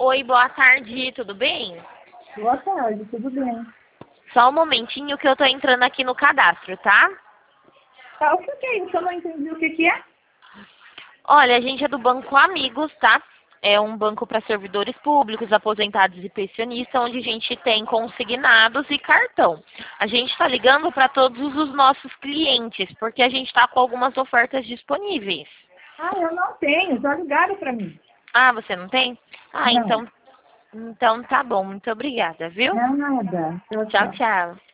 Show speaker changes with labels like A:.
A: Oi, boa tarde, tudo bem?
B: Boa tarde, tudo bem?
A: Só um momentinho que eu tô entrando aqui no cadastro, tá?
B: Tá, o que é isso? Eu não entendi o que é.
A: Olha, a gente é do Banco Amigos, tá? É um banco para servidores públicos, aposentados e pensionistas, onde a gente tem consignados e cartão. A gente está ligando para todos os nossos clientes, porque a gente está com algumas ofertas disponíveis.
B: Ah, eu não tenho, já ligaram para mim.
A: Ah, você não tem? Ah,
B: Não,
A: então tá bom. Muito obrigada, viu?
B: não é nada. Tchau,
A: Tchau,
B: tchau.
A: tchau.